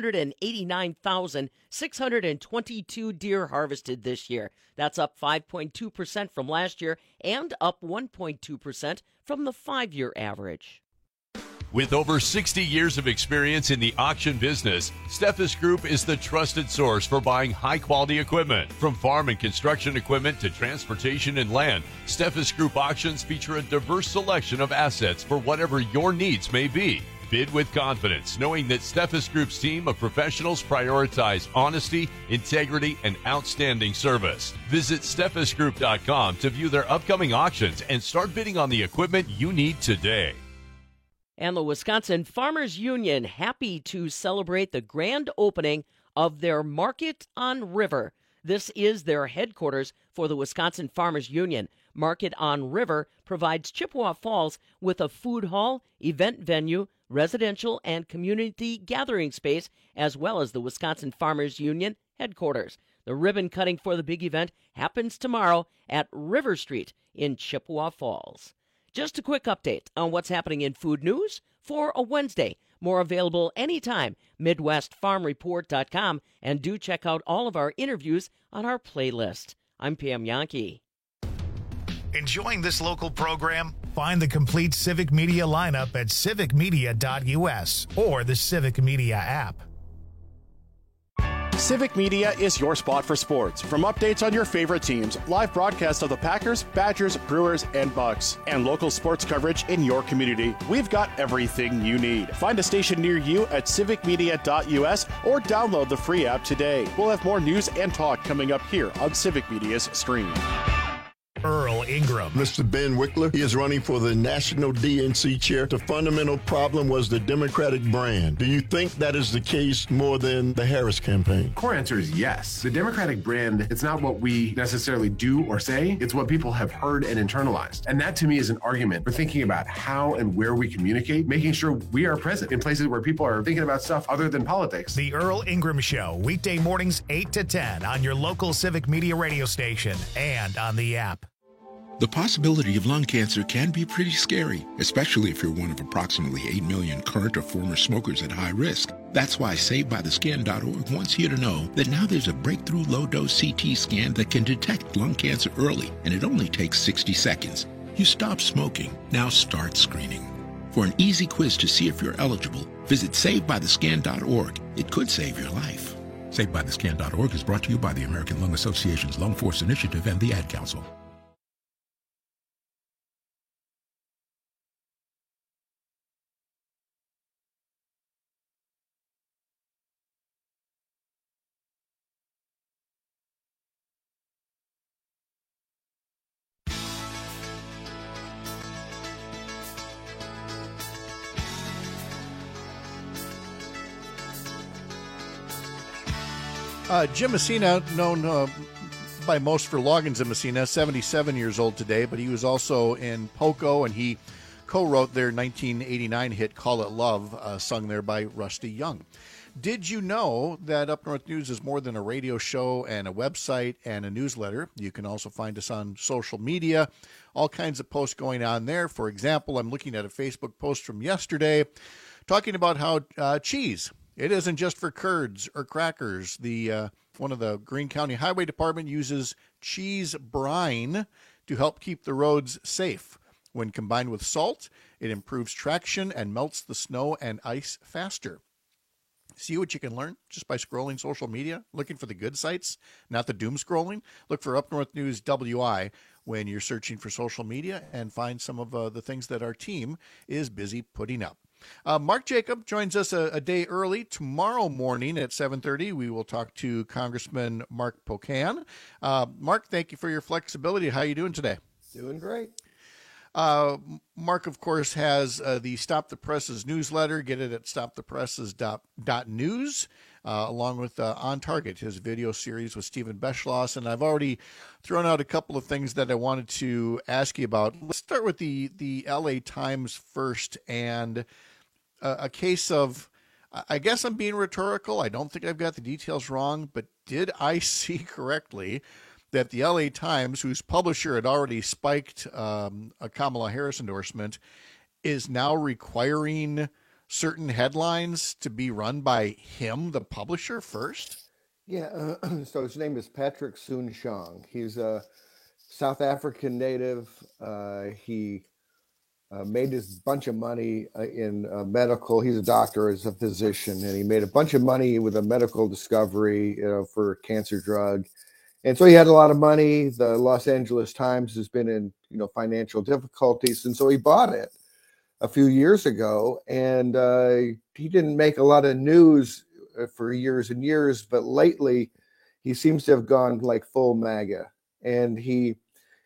189,622 deer harvested this year. That's up 5.2% from last year and up 1.2% from the 5-year average. With over 60 years of experience in the auction business, Steffes Group is the trusted source for buying high-quality equipment. From farm and construction equipment to transportation and land, Steffes Group auctions feature a diverse selection of assets for whatever your needs may be. Bid with confidence, knowing that Steffes Group's team of professionals prioritize honesty, integrity, and outstanding service. Visit SteffesGroup.com to view their upcoming auctions and start bidding on the equipment you need today. And the Wisconsin Farmers Union happy to celebrate the grand opening of their Market on River. This is their headquarters for the Wisconsin Farmers Union. Market on River provides Chippewa Falls with a food hall, event venue, residential and community gathering space, as well as the Wisconsin Farmers Union headquarters. The ribbon cutting for the big event happens tomorrow at River Street in Chippewa Falls. Just a quick update on what's happening in food news for a Wednesday. More available anytime, MidwestFarmReport.com, and do check out all of our interviews on our playlist. I'm PM Yankee. Enjoying this local program? Find the complete Civic Media lineup at civicmedia.us or the Civic Media app. Civic Media is your spot for sports. From updates on your favorite teams, live broadcasts of the Packers, Badgers, Brewers, and Bucks, and local sports coverage in your community, we've got everything you need. Find a station near you at civicmedia.us or download the free app today. We'll have more news and talk coming up here on Civic Media's stream. Earl Ingram. Mr. Ben Wickler, he is running for the National DNC chair. The fundamental problem was the Democratic brand. Do you think that is the case more than the Harris campaign? Core answer is yes. The Democratic brand, it's not what we necessarily do or say, it's what people have heard and internalized. And that to me is an argument for thinking about how and where we communicate, making sure we are present in places where people are thinking about stuff other than politics. The Earl Ingram Show, weekday mornings 8 to 10 on your local Civic Media radio station and on the app. The possibility of lung cancer can be pretty scary, especially if you're one of approximately 8 million current or former smokers at high risk. That's why SaveByTheScan.org wants you to know that now there's a breakthrough low-dose CT scan that can detect lung cancer early, and it only takes 60 seconds. You stop smoking, now start screening. For an easy quiz to see if you're eligible, visit SaveByTheScan.org. It could save your life. SaveByTheScan.org is brought to you by the American Lung Association's Lung Force Initiative and the Ad Council. Jim Messina, known by most for Loggins and Messina, 77 years old today, but he was also in Poco, and he co-wrote their 1989 hit Call It Love, sung there by Rusty Young. Did you know that Up North News is more than a radio show and a website and a newsletter? You can also find us on social media, all kinds of posts going on there. For example, I'm looking at a Facebook post from yesterday talking about how cheese, it isn't just for curds or crackers. One of the Greene County Highway Department uses cheese brine to help keep the roads safe. When combined with salt, it improves traction and melts the snow and ice faster. See what you can learn just by scrolling social media, looking for the good sites, not the doom scrolling. Look for Up North News WI when you're searching for social media and find some of the things that our team is busy putting up. Mark Jacob joins us a day early. Tomorrow morning at 7:30, we will talk to Congressman Mark Pocan. Mark, thank you for your flexibility. How are you doing today? Doing great. Mark, of course, has the Stop the Presses newsletter. Get it at stopthepresses.news, along with On Target, his video series with Stephen Beschloss. And I've already thrown out a couple of things that I wanted to ask you about. Let's start with the LA Times first, and a case of, I guess I'm being rhetorical. I don't think I've got the details wrong, but did I see correctly that the LA Times, whose publisher had already spiked a Kamala Harris endorsement, is now requiring certain headlines to be run by him, the publisher, first? Yeah, so his name is Patrick Soon-Shiong. He's a South African native. He made his bunch of money in medical. He's a doctor, as a physician, and he made a bunch of money with a medical discovery, for a cancer drug. And so he had a lot of money. The Los Angeles Times has been in, financial difficulties. And so he bought it a few years ago. And he didn't make a lot of news for years and years. But lately, he seems to have gone like full MAGA. And he's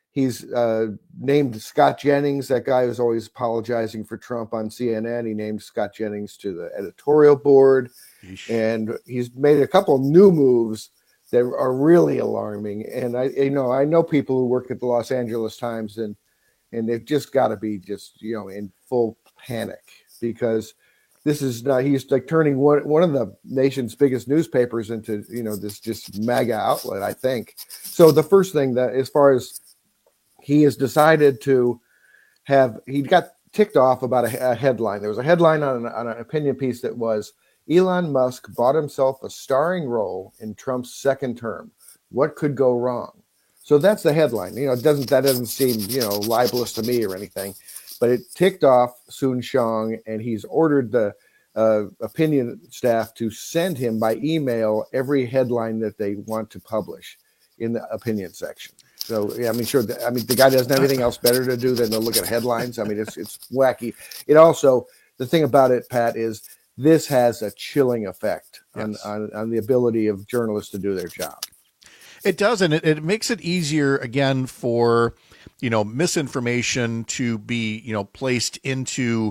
named Scott Jennings, that guy who's always apologizing for Trump on CNN. He named Scott Jennings to the editorial board. Yeesh. And he's made a couple new moves that are really alarming. And I know people who work at the Los Angeles Times, and they've just got to be in full panic, because this is not, he's like turning one of the nation's biggest newspapers into, this just MAGA outlet, I think. So the first thing, that as far as he has decided to have, he got ticked off about a headline. There was a headline on an opinion piece that was, Elon Musk bought himself a starring role in Trump's second term. What could go wrong? So that's the headline. That doesn't seem, libelous to me or anything, but it ticked off Soon-Shiong, and he's ordered the opinion staff to send him by email every headline that they want to publish in the opinion section. So, yeah, the guy doesn't have anything else better to do than to look at headlines. It's wacky. It also, the thing about it, Pat, is this has a chilling effect on the ability of journalists to do their job. It does, and it makes it easier, again, for misinformation to be placed into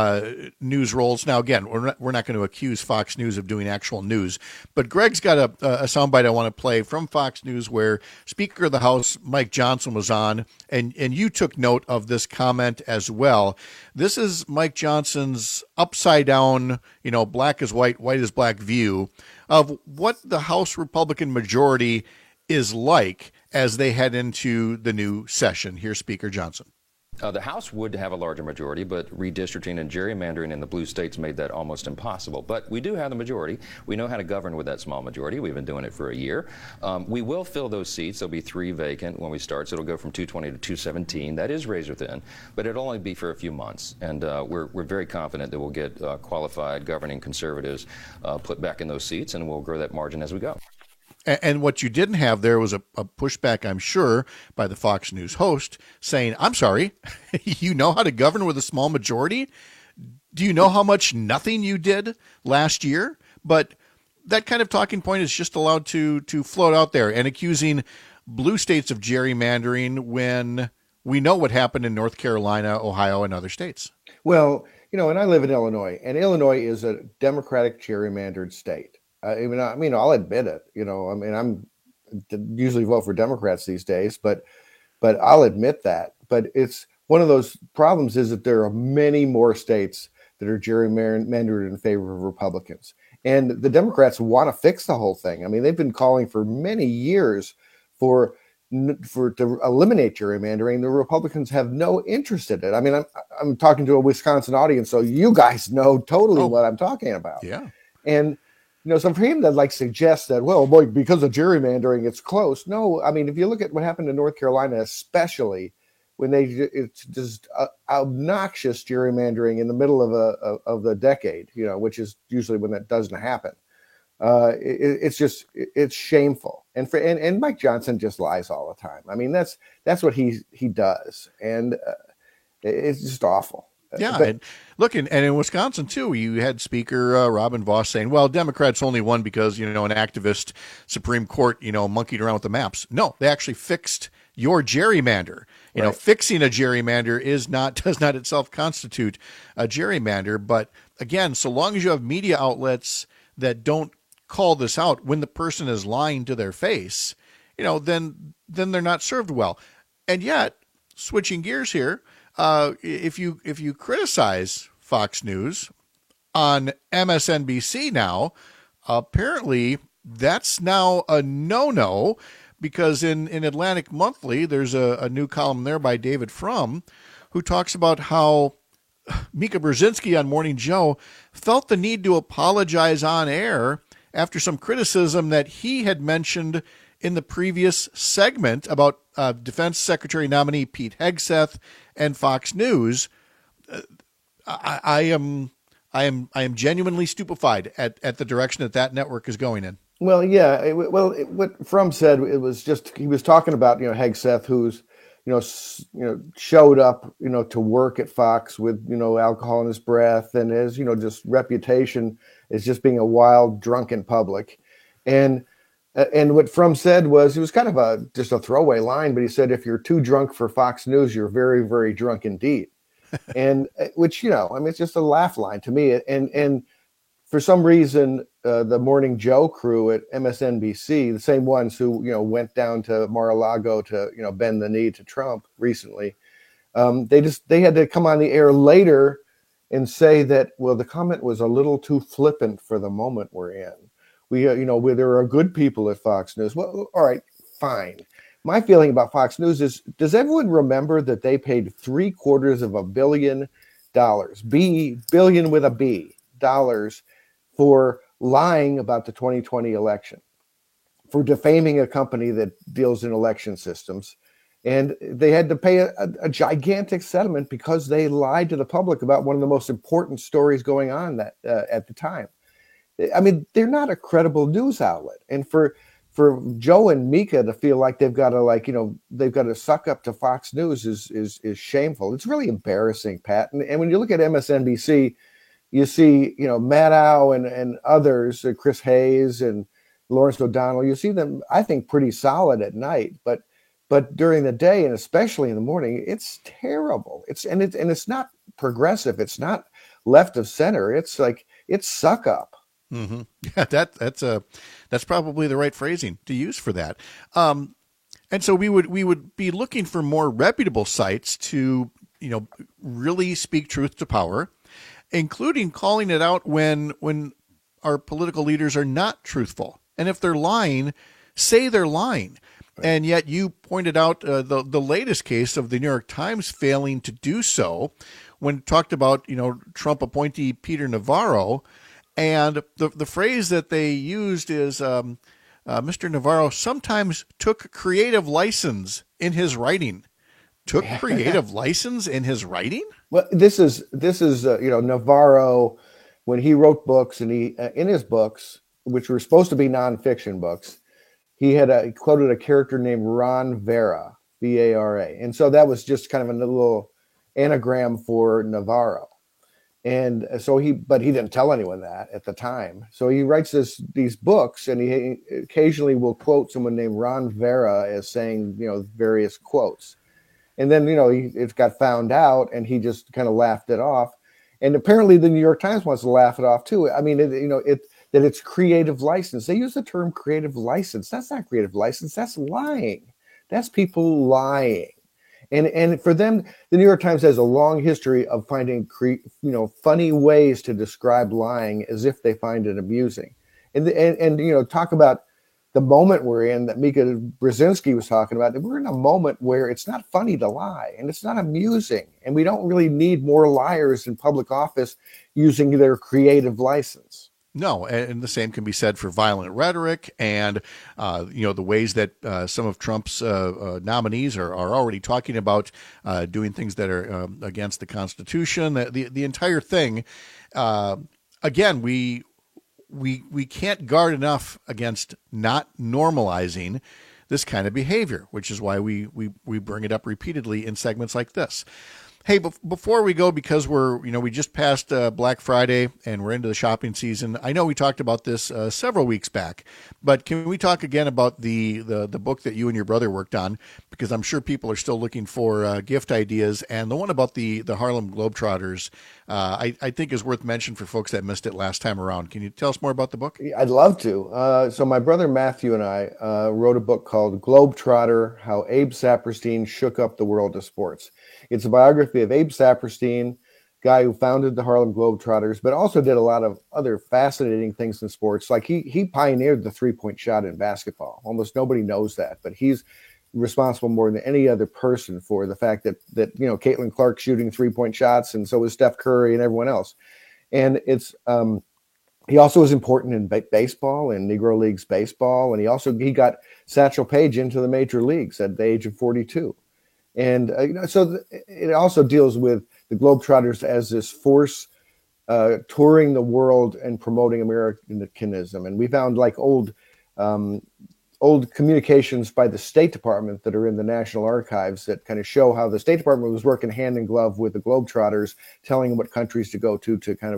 news roles. Now, again, we're not going to accuse Fox News of doing actual news, but Greg's got a soundbite I want to play from Fox News where Speaker of the House Mike Johnson was on, and you took note of this comment as well. This is Mike Johnson's upside down, black is white, white is black view of what the House Republican majority is like as they head into the new session. Here's Speaker Johnson. The House would have a larger majority, but redistricting and gerrymandering in the blue states made that almost impossible. But we do have the majority. We know how to govern with that small majority. We've been doing it for a year. We will fill those seats. There'll be 3 vacant when we start, so it'll go from 220 to 217. That is razor thin, but it'll only be for a few months. And we're very confident that we'll get qualified governing conservatives put back in those seats, and we'll grow that margin as we go. And what you didn't have there was a pushback, I'm sure, by the Fox News host saying, I'm sorry, you know how to govern with a small majority? Do you know how much nothing you did last year? But that kind of talking point is just allowed to float out there, and accusing blue states of gerrymandering when we know what happened in North Carolina, Ohio, and other states. Well, and I live in Illinois, and Illinois is a Democratic gerrymandered state. I mean, I'll admit it. I mean, I'm usually vote for Democrats these days, but I'll admit that. But it's one of those problems is that there are many more states that are gerrymandered in favor of Republicans, and the Democrats want to fix the whole thing. I mean, they've been calling for many years to eliminate gerrymandering. The Republicans have no interest in it. I mean, I'm talking to a Wisconsin audience, so you guys know totally what I'm talking about. Yeah. And so for him to suggest that, well, boy, because of gerrymandering, it's close. No, I mean, if you look at what happened in North Carolina, especially when it's just obnoxious gerrymandering in the middle of the decade, which is usually when that doesn't happen. It's shameful. And Mike Johnson just lies all the time. I mean, that's what he does. And it's just awful. Yeah, and look, and in Wisconsin too, you had Speaker Robin Vos saying, "Well, Democrats only won because an activist Supreme Court monkeyed around with the maps." No, they actually fixed your gerrymander. Right. Fixing a gerrymander does not itself constitute a gerrymander. But again, so long as you have media outlets that don't call this out when the person is lying to their face, then they're not served well. And yet, switching gears here. If you criticize Fox News on MSNBC now, apparently that's now a no-no, because in Atlantic Monthly, there's a new column there by David Frum, who talks about how Mika Brzezinski on Morning Joe felt the need to apologize on air after some criticism that he had mentioned in the previous segment about Defense Secretary nominee Pete Hegseth and Fox News. I am genuinely stupefied at the direction that network is going in. Well, yeah. What Frum said, it was just he was talking about Hegseth, who's showed up to work at Fox with alcohol in his breath and his just reputation as just being a wild drunk in public, and what Frum said was, it was kind of just a throwaway line, but he said, if you're too drunk for Fox News, you're very, very drunk indeed. And which, it's just a laugh line to me. And for some reason, the Morning Joe crew at MSNBC, the same ones who, went down to Mar-a-Lago to, bend the knee to Trump recently, they had to come on the air later and say that, well, the comment was a little too flippant for the moment we're in. Where there are good people at Fox News. Well, all right, fine. My feeling about Fox News is, does everyone remember that they paid $750 million, billion with a B, dollars, for lying about the 2020 election, for defaming a company that deals in election systems? And they had to pay a gigantic settlement because they lied to the public about one of the most important stories going on at the time. I mean, they're not a credible news outlet. And for Joe and Mika to feel like they've got to suck up to Fox News is shameful. It's really embarrassing, Pat. And when you look at MSNBC, you see, Maddow and others, Chris Hayes and Lawrence O'Donnell, you see them, I think, pretty solid at night, but during the day, and especially in the morning, it's terrible. It's not progressive. It's not left of center. It's suck up. Mm-hmm. Yeah, that's probably the right phrasing to use for that. And so we would be looking for more reputable sites to really speak truth to power, including calling it out when our political leaders are not truthful, and if they're lying, say they're lying. Right. And yet you pointed out the latest case of the New York Times failing to do so when it talked about Trump appointee Peter Navarro. And the phrase that they used is Mr. Navarro sometimes took creative license in his writing. Took creative license in his writing? Well, this is Navarro, when he wrote books, and he in his books, which were supposed to be nonfiction books, he had quoted a character named Ron Vera, V-A-R-A, and so that was just kind of a little anagram for Navarro. And so he didn't tell anyone that at the time. So he writes these books, and he occasionally will quote someone named Ron Vera as saying, various quotes. And then, it got found out, and he just kind of laughed it off. And apparently the New York Times wants to laugh it off too. I mean, that it's creative license. They use the term creative license. That's not creative license. That's lying. That's people lying. And for them, the New York Times has a long history of finding funny ways to describe lying as if they find it amusing. And talk about the moment we're in that Mika Brzezinski was talking about. We're in a moment where it's not funny to lie and it's not amusing. And we don't really need more liars in public office using their creative license. No, and the same can be said for violent rhetoric and, the ways that some of Trump's nominees are already talking about doing things that are against the Constitution. The entire thing, again, we can't guard enough against not normalizing this kind of behavior, which is why we bring it up repeatedly in segments like this. Hey, before we go, because we just passed Black Friday and we're into the shopping season. I know we talked about this several weeks back, but can we talk again about the book that you and your brother worked on? Because I'm sure people are still looking for gift ideas, and the one about the Harlem Globetrotters, I think is worth mention for folks that missed it last time around. Can you tell us more about the book? I'd love to. So my brother Matthew and I wrote a book called Globetrotter: How Abe Saperstein Shook Up the World of Sports. It's a biography of Abe Saperstein, guy who founded the Harlem Globetrotters, but also did a lot of other fascinating things in sports. Like he pioneered the three-point shot in basketball. Almost nobody knows that, but he's responsible more than any other person for the fact that Caitlin Clark shooting three-point shots, and so was Steph Curry and everyone else. And it's he also was important in baseball and Negro Leagues baseball, and he got Satchel Paige into the major leagues at the age of 42. And so it also deals with the Globetrotters as this force touring the world and promoting Americanism. And we found like old communications by the State Department that are in the National Archives that kind of show how the State Department was working hand in glove with the Globetrotters, telling them what countries to go to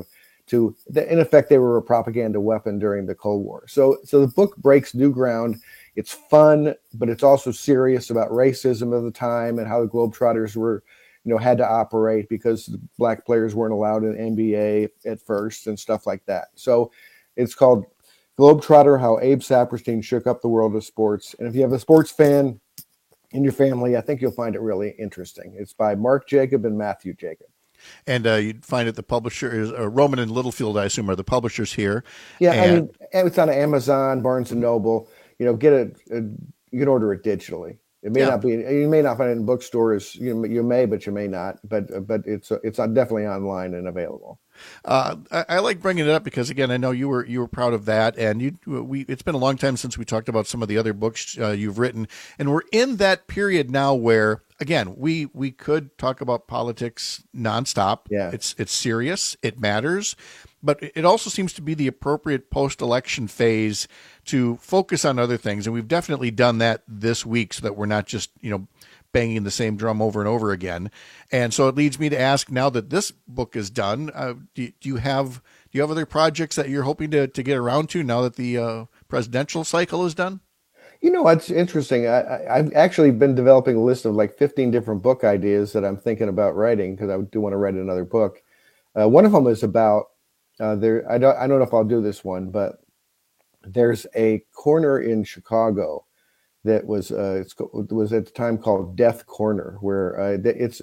in effect, they were a propaganda weapon during the Cold War. So the book breaks new ground. It's fun, but it's also serious about racism of the time and how the Globetrotters were, had to operate because black players weren't allowed in NBA at first and stuff like that. So it's called Globetrotter: How Abe Saperstein Shook Up the World of Sports. And if you have a sports fan in your family, I think you'll find it really interesting. It's by Mark Jacob and Matthew Jacob. And you'd find it, the publisher is Roman and Littlefield, I assume, are the publishers here. Yeah, and it's on Amazon, Barnes & Noble. You can order it digitally. It may not be. You may not find it in bookstores. You may, but you may not. But it's definitely online and available. I like bringing it up because, again, I know you were proud of that, and it's been a long time since we talked about some of the other books you've written, and we're in that period now where, again, we could talk about politics nonstop. Yeah, it's serious, it matters, but it also seems to be the appropriate post-election phase to focus on other things, and we've definitely done that this week so that we're not just banging the same drum over and over again. And so it leads me to ask, now that this book is done, do you have other projects that you're hoping to get around to now that the presidential cycle is done? It's interesting. I've actually been developing a list of like 15 different book ideas that I'm thinking about writing because I do want to write another book. One of them is about I don't know if I'll do this one, but there's a corner in Chicago that was it was at the time called Death Corner, where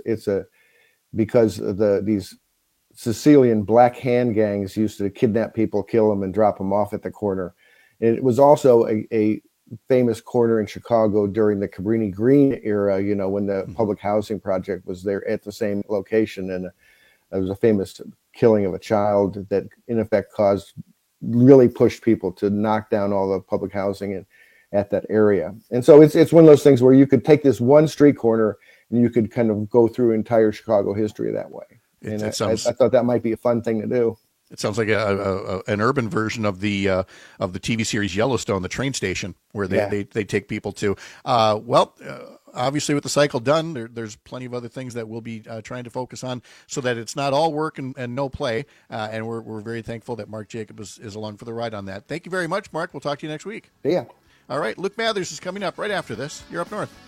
because these Sicilian black hand gangs used to kidnap people, kill them, and drop them off at the corner. And it was also a famous corner in Chicago during the Cabrini Green era, when the public housing project was there at the same location, and there was a famous killing of a child that in effect really pushed people to knock down all the public housing at that area. And so it's one of those things where you could take this one street corner and you could kind of go through entire Chicago history that way. And I thought that might be a fun thing to do. It sounds like an urban version of the TV series Yellowstone, the train station, where they take people to. Obviously, with the cycle done, there's plenty of other things that we'll be trying to focus on, so that it's not all work and no play. And we're very thankful that Mark Jacob is along for the ride on that. Thank you very much, Mark. We'll talk to you next week. Yeah. All right. Luke Mathers is coming up right after this. You're Up North.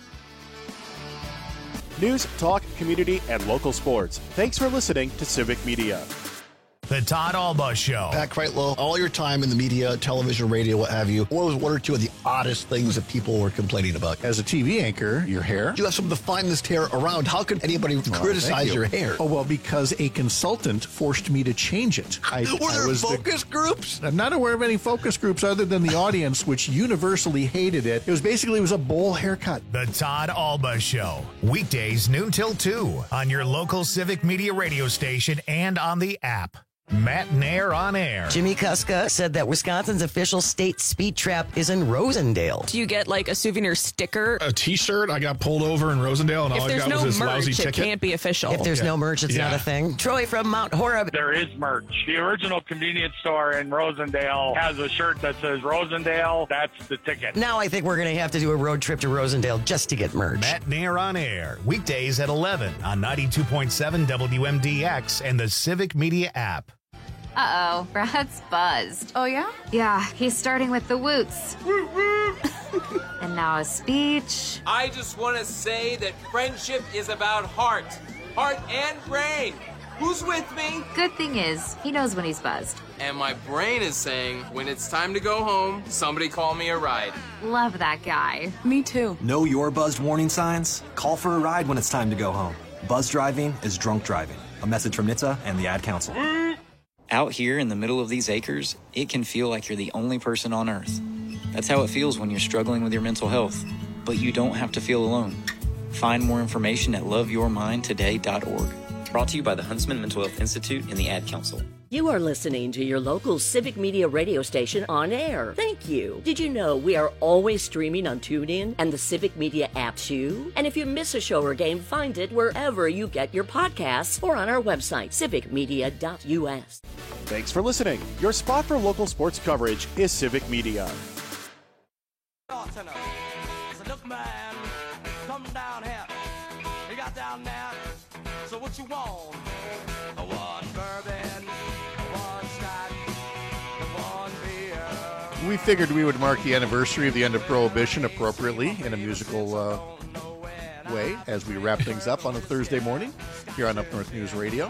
News, talk, community, and local sports. Thanks for listening to Civic Media. The Todd Alba Show. Pat Kreitlow, all your time in the media, television, radio, what have you, what was one or two of the oddest things that people were complaining about? As a TV anchor, your hair. You have some of the finest hair around. How could anybody criticize your hair? Oh, well, because a consultant forced me to change it. Were there focus groups? I'm not aware of any focus groups other than the audience, which universally hated it. It was a bowl haircut. The Todd Alba Show. Weekdays noon till 2 on your local Civic Media radio station and on the app. Matt Nair on air. Jimmy Kuska said that Wisconsin's official state speed trap is in Rosendale. Do you get like a souvenir sticker? A T-shirt. I got pulled over in Rosendale, and all I got was this lousy ticket. It can't be official. If there's no merch, it's not a thing. Troy from Mount Horeb. There is merch. The original convenience store in Rosendale has a shirt that says Rosendale. That's the ticket. Now I think we're going to have to do a road trip to Rosendale just to get merch. Matt Nair on air. Weekdays at 11 on 92.7 WMDX and the Civic Media app. Uh-oh, Brad's buzzed. Oh, yeah? Yeah, he's starting with the woots. And now a speech. I just want to say that friendship is about heart and brain. Who's with me? Good thing is, he knows when he's buzzed. And my brain is saying, when it's time to go home, somebody call me a ride. Love that guy. Me too. Know your buzzed warning signs? Call for a ride when it's time to go home. Buzz driving is drunk driving. A message from NHTSA and the Ad Council. Out here in the middle of these acres, it can feel like you're the only person on Earth. That's how it feels when you're struggling with your mental health. But you don't have to feel alone. Find more information at loveyourmindtoday.org. Brought to you by the Huntsman Mental Health Institute and the Ad Council. You are listening to your local Civic Media radio station on air. Thank you. Did you know we are always streaming on TuneIn and the Civic Media app too? And if you miss a show or game, find it wherever you get your podcasts or on our website, civicmedia.us. Thanks for listening. Your spot for local sports coverage is Civic Media. Look, man, come down here. You got down there. So what you want? One bourbon, one scotch, one beer. We figured we would mark the anniversary of the end of Prohibition appropriately in a musical way as we wrap things up on a Thursday morning here on Up North News Radio.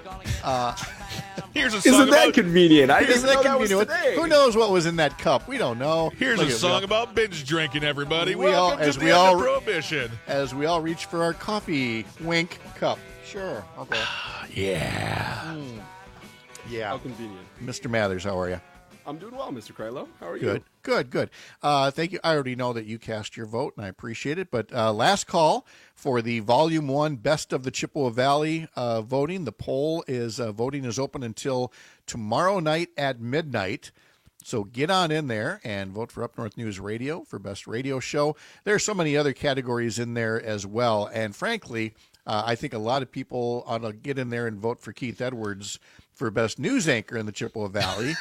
Here's a song. Isn't that convenient? I didn't think that was today. Who knows what was in that cup? We don't know. Here's a song about binge drinking, everybody. Welcome to the end of Prohibition. As we all reach for our coffee wink cup. Sure. Okay. Yeah. Yeah. How convenient. Mr. Mathers, how are you? I'm doing well, Mr. Kreitlow. How are you? Good. Thank you. I already know that you cast your vote, and I appreciate it. But last call for the Volume 1 Best of the Chippewa Valley voting. The poll is voting is open until tomorrow night at midnight. So get on in there and vote for Up North News Radio for Best Radio Show. There are so many other categories in there as well. And frankly, I think a lot of people ought to get in there and vote for Keith Edwards for Best News Anchor in the Chippewa Valley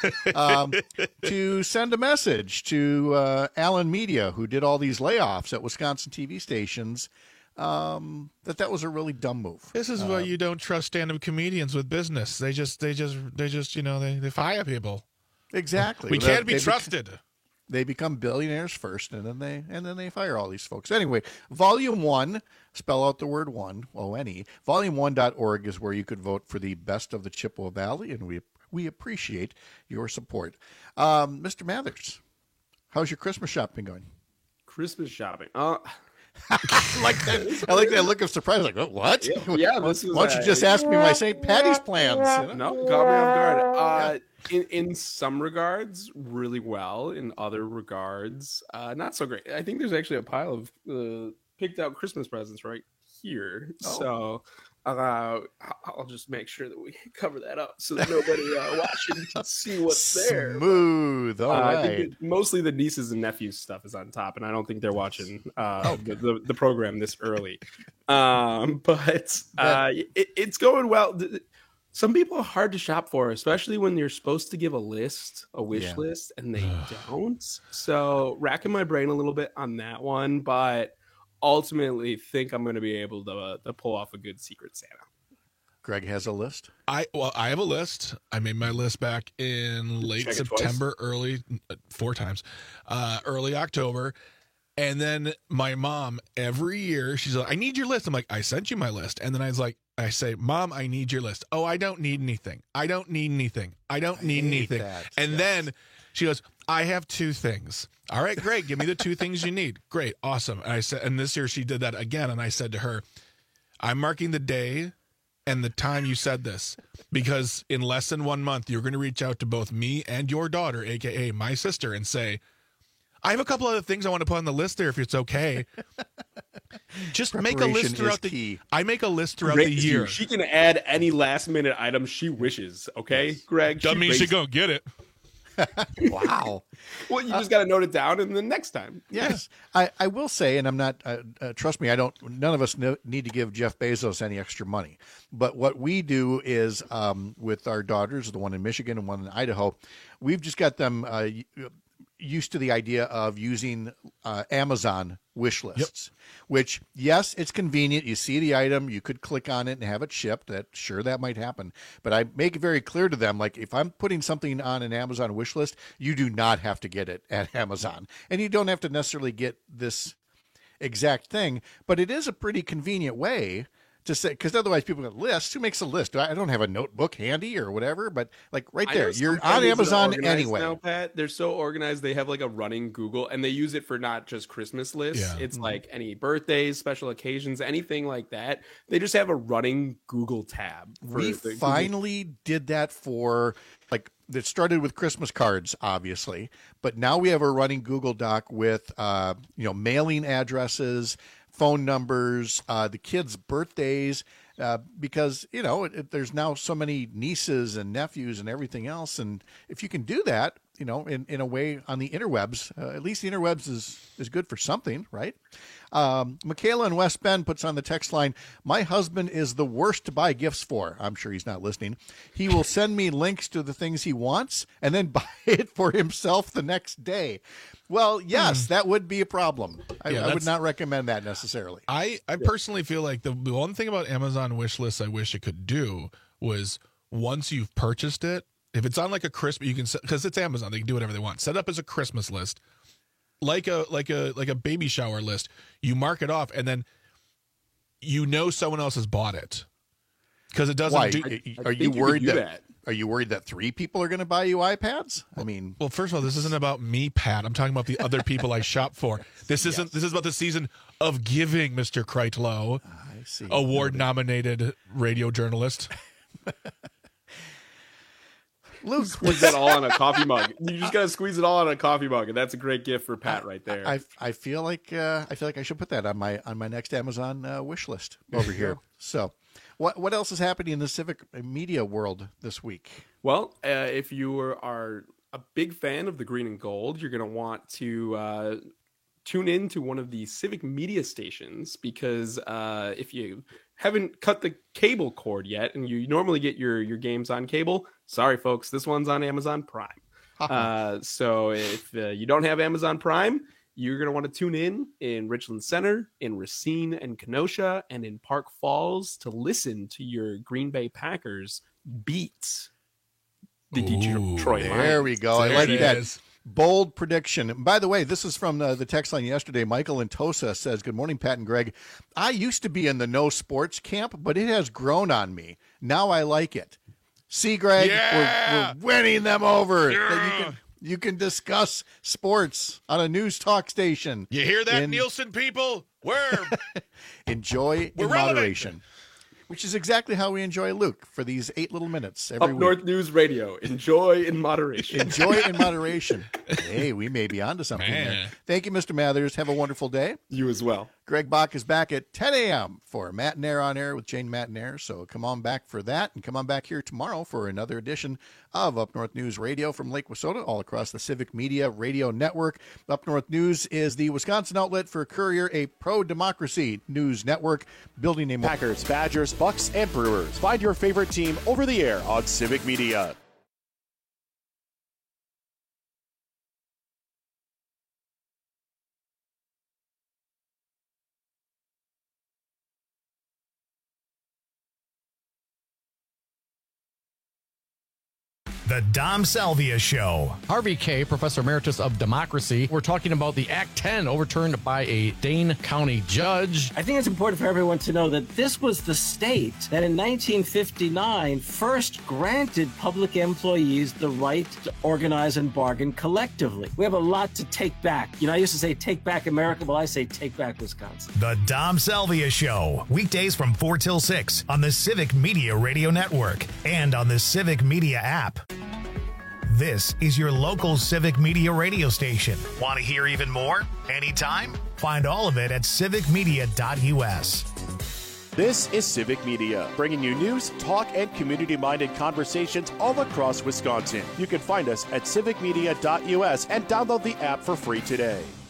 to send a message to Allen Media, who did all these layoffs at Wisconsin TV stations, that was a really dumb move. This is why you don't trust stand-up comedians with business. They just they fire people. Exactly. We can't be trusted. They become billionaires first, and then they fire all these folks. Anyway, Volume 1, spell out the word one, O-N-E. Volume1.org is where you could vote for the Best of the Chippewa Valley, and we appreciate your support. Mr. Mathers, how's your Christmas shopping going? Christmas shopping. I like that look of surprise. Like, what? Yeah. Why don't you just ask me my St. Patty's plans? No, caught me off guard. In some regards, really well. In other regards, not so great. I think there's actually a pile of picked out Christmas presents right here. Oh. So I'll just make sure that we cover that up so that nobody watching can see what's there. Smooth. All right. I think mostly the nieces and nephews stuff is on top, and I don't think they're watching the program this early. But it's going well. Some people are hard to shop for, especially when you're supposed to give a wish list, and they don't. So racking my brain a little bit on that one, but ultimately think I'm going to be able to pull off a good Secret Santa. Greg has a list. I have a list. I made my list back in late September, early 4 times, early October. And then my mom, every year, she's like, I need your list. I'm like, I sent you my list. And then I say, Mom, I need your list. Oh, I don't need anything. I don't need anything. I don't need anything. And then she goes, I have 2 things. All right, great. Give me the 2 things you need. Great. Awesome. And I said, and this year she did that again. And I said to her, I'm marking the day and the time you said this, because in less than 1 month, you're going to reach out to both me and your daughter, AKA my sister, and say, I have a couple other things I want to put on the list there if it's okay. Just make a list throughout the I make a list throughout the year. She can add any last minute items she wishes, okay, Greg? Doesn't mean she go get it. Wow. Well, you just got to note it down, and then next time. Yes. I will say, and I'm not, trust me, none of us need to give Jeff Bezos any extra money. But what we do is with our daughters, the one in Michigan and one in Idaho, we've just got them used to the idea of using Amazon wish lists, which, yes, it's convenient. You see the item, you could click on it and have it shipped. That might happen. But I make it very clear to them, like, if I'm putting something on an Amazon wish list, you do not have to get it at Amazon. And you don't have to necessarily get this exact thing, but it is a pretty convenient way to say, because otherwise people get lists. Who makes a list? I don't have a notebook handy or whatever, but like right there, you're on Amazon anyway. Now, Pat, they're so organized. They have like a running Google, and they use it for not just Christmas lists. Yeah. It's like any birthdays, special occasions, anything like that. They just have a running Google tab. We finally did that for, like, it started with Christmas cards, obviously, but now we have a running Google Doc with, mailing addresses, phone numbers, the kids' birthdays, because, there's now so many nieces and nephews and everything else. And if you can do that, in a way on the interwebs, at least the interwebs is good for something, right? Michaela in West Bend puts on the text line, my husband is the worst to buy gifts for. I'm sure he's not listening. He will send me links to the things he wants and then buy it for himself the next day. Well, yes, that would be a problem. I would not recommend that necessarily. I personally feel like the one thing about Amazon wish lists I wish it could do was, once you've purchased it, if it's on like a Christmas, you can, because it's Amazon, they can do whatever they want. Set up as a Christmas list, like a baby shower list. You mark it off, and then someone else has bought it, because it doesn't. Are you worried that? Are you worried that 3 people are going to buy you iPads? I mean, well, first of all, this isn't about me, Pat. I'm talking about the other people I shop for. This isn't. This is about the season of giving, Mr. Kreitlow, I see. Award-nominated radio journalist. Luke, squeeze that all on a coffee mug. You just gotta squeeze it all on a coffee mug, and that's a great gift for Pat right there. I feel like I should put that on my next Amazon wish list over here. So, what else is happening in the civic media world this week? Well, if you are a big fan of the Green and Gold, you're gonna want to tune in to one of the civic media stations, because if you haven't cut the cable cord yet and you normally get your games on cable, sorry folks, this one's on Amazon Prime. So if you don't have Amazon Prime, you're going to want to tune in Richland Center, in Racine and Kenosha, and in Park Falls to listen to your Green Bay Packers beat the Detroit Lions. There we go. I like that. Bold prediction. By the way, this is from the text line yesterday. Michael in Tosa says, good morning, Pat and Greg. I used to be in the no sports camp, but it has grown on me. Now I like it. See, Greg, we're winning them over. Yeah. You can discuss sports on a news talk station. You hear that, Nielsen people? Enjoy in moderation. Which is exactly how we enjoy Luke for these 8 little minutes every week. North News Radio. Enjoy in moderation. Enjoy in moderation. Hey, we may be onto something there. Thank you, Mr. Mathers. Have a wonderful day. You as well. Greg Bach is back at 10 a.m. for Matt and Air on Air with Jane Matt and Air. So come on back for that, and come on back here tomorrow for another edition of Up North News Radio from Lake Wissota, all across the Civic Media Radio Network. Up North News is the Wisconsin outlet for Courier, a pro-democracy news network, building a Packers, Badgers, Bucks, and Brewers. Find your favorite team over the air on Civic Media. The Dom Salvia Show. Harvey Kaye, Professor Emeritus of Democracy. We're talking about the Act 10 overturned by a Dane County judge. I think it's important for everyone to know that this was the state that in 1959 first granted public employees the right to organize and bargain collectively. We have a lot to take back. You know, I used to say take back America. Well, I say take back Wisconsin. The Dom Salvia Show. Weekdays from 4 till 6 on the Civic Media Radio Network and on the Civic Media app. This is your local Civic Media radio station. Want to hear even more? Anytime? Find all of it at civicmedia.us. This is Civic Media, bringing you news, talk, and community-minded conversations all across Wisconsin. You can find us at civicmedia.us and download the app for free today.